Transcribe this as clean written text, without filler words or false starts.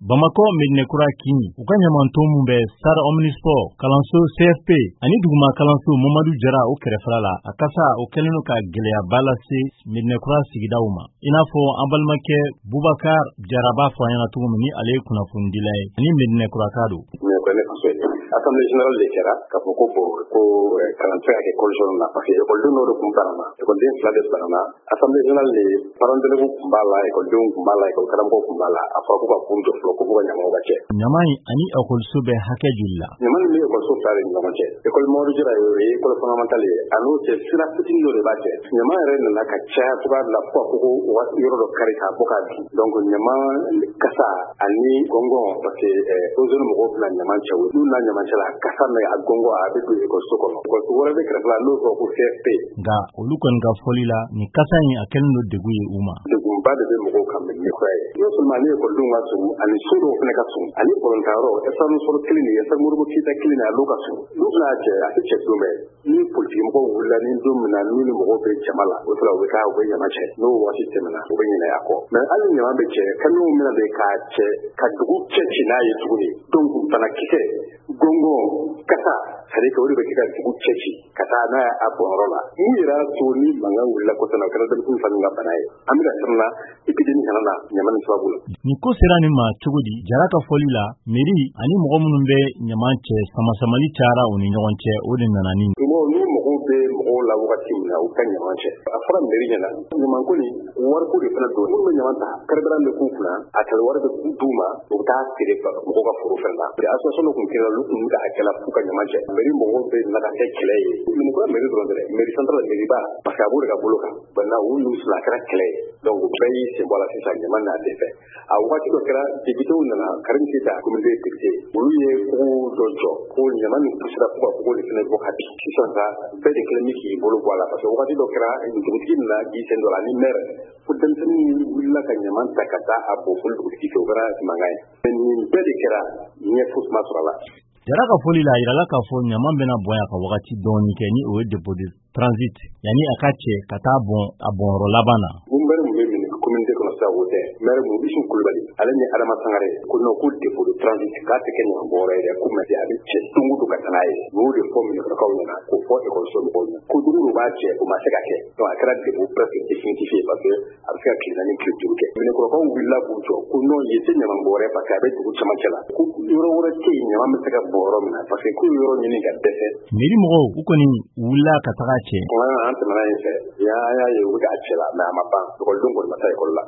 Bamako Medinekura Kini u ka ɲamanton mun bɛ Stade Omnisport kalanso CFP ani duguma kalanso Mamadou Jara o kɛrɛfɛla la a kasa o kɛlen ka gɛlɛyaba lase Medinekura sigidaw ma. I n'a fɔ an balimakɛ Bubakar Jara b'a fɔ an ɲɛna cogo min ni ale ye kunnafonidila ye ani Medinekura ka don. Assemblée générale de kɛra ka fɔ ko kalan tɛ ka kɛ école na parce que écoledenw dɔ de tun banana écoleden fila de banana Assemblée générale de parents d'élèves tun b'a la écoledenw tun b'a la école karamɔgɔw tun b'a la a fɔra ko ka kun jɔ fɔlɔ ko fo ka ɲamaw ka cɛ. Ɲama in ani écoleso bɛ hakɛ joli la? Ɲama in bɛ écoleso fila de ni ɲɔgɔn cɛ. École Mamadou Jara o ye école fondamentale ye a n'o cɛ sira fitinin dɔ de b'a cɛ. Ɲama yɛrɛ nana ka caya cogoya la fo ko yɔrɔ dɔ kari k'a bɔ k'a bin. Donc ɲama kasa ani gɔngɔn parce que ozone mɔgɔw bila ɲama cɛ o n'u na ɲama cɛ la kasa mɛ a gɔngɔn a bɛ don écoleso kɔnɔ. Écoleso wɛrɛ bɛ kɛrɛfɛla n'o fɔ ko CFP. Nka olu kɔni ka fɔli la ni kasa in a kɛlen don degun ye u ma. Degunba de bɛ mɔgɔw kan Medinekura ye. Non seulement ni écoledenw ka surun ani so dɔw fana ka surun ani kɔlɔntanyɔrɔ Esanusɔrɔ kelen ni Esanmoribo Keyita kelen ni alo ka surun. N'u bɛna cɛ a tɛ cɛ don mɛn ni politiki mɔgɔw wulila ni don min na n'u ni mɔgɔw bɛ jama la o tora u bɛ taa u bɛ ɲama cɛ n'o waati tɛmɛna u bɛ ɲinɛ a kɔ. Mais hali ɲama bɛ cɛ kamiw mina de k'a cɛ ka dugu cɛ ci n'a ye tuguni. Donc banakisɛ gɔngɔn kasa c'est-à-dire que o de bɛ kɛ ka dugu cɛ ci ka taa n'a y'a bɔnyɔrɔ la. Mun yɛrɛ y'a to ni mankan wulila kosɛbɛ o kɛra denmisɛnnin fana ka bana ye. An bɛna siran na épidémie kana na ɲama ni sababu la. Ni ko sera nin ma cogo di? Jara ka fɔli la mairie ani mɔgɔ minnu bɛ ɲaman cɛ sama-samali cayara u ni ɲɔgɔn cɛ o de nana ni. Ni mɔgɔw bɛ mɔgɔw la wagati min na u ka ɲaman cɛ. A fɔra mairie ɲɛna ɲamanko ni wariko de fana don. Minnu bɛ ɲaman ta kɛrɛbɛrɛ bɛ k'u kunna a tɛrɛ wari bɛ d'u ma u bɛ taa feere mɔgɔw ka foro fɛn na. Association dɔ tun kɛra olu tun bɛ a kɛla k'u ka ɲaman cɛ. Mairie mɔgɔw bɛ na ka kɛ kɛlɛ ye. Medinekura mairie dɔrɔn tɛ dɛ mairie centrale mairie ba parce que a b'o de ka bolo kan. Maintenant u n'u sila a kɛra kɛlɛ ye. Donc u bɛɛ y'i sen bɔ a la sisan ɲaman n'a tɛ fɛ. A wagati dɔ kɛra députéw nana Karim Keita communauté député olu ye ko dɔ jɔ ko ɲaman ni pusira fo ka fɔ ko de fɛnɛ bɔ ka bin. Sisan sa bɛɛ de kelen bɛ k'i bolo bɔ a la parce que wagati dɔ kɛra dugutigi nana k'i sen dɔ la ni maire ko denmisɛnnin wulila ka ɲaman ta ka taa a bɔn foli dugutigi fɛ o kɛra mankan ye. Mais nin bɛɛ de kɛra ɲɛ fosi ma sɔrɔ a la. Jara ka fɔli la a yirala k'a fɔ ɲaman bɛna bonya ka wagati dɔɔni kɛ ni o ye dépôt de transit yani a ka cɛ ka taa bɔn a bɔnyɔrɔ laban na. Maire mun bɛ nin communauté kɔnɔ sisan o tɛ maire mun Isu Kulubali ale ni Adama Sangare ko non ko dépôt de transit k'a tɛ kɛ ɲaman bɔnyɔrɔ ye dɛ ko mais a bɛ cɛ don o don ka taa n'a ye o de fɔ Medinekuraw ɲɛna k'o fɔ école mɔgɔw ɲɛna ko jugu b'a cɛ o ma se ka kɛ donc a kɛra dépôt presque définitif ye parce que a bɛ se ka tile naani tile duuru kɛ. Medinekuraw wulila k'u jɔ ko non ye tɛ ɲaman bɔnyɔrɔ parce que a bɛ dugu camancɛ la ko yɔrɔ wɛrɛ tɛ yen ɲaman bɛ se ka bɔ yɔrɔ min na parce que k'u yɔrɔ ɲini ka dɛsɛ. Mairie mɔgɔw u kɔni wulila ka taga cɛ. An tɛmɛna yen fɛ an y'a ye u bɛ k'a cɛ la mais a ma ban écoledenw kɔni ma taa école la.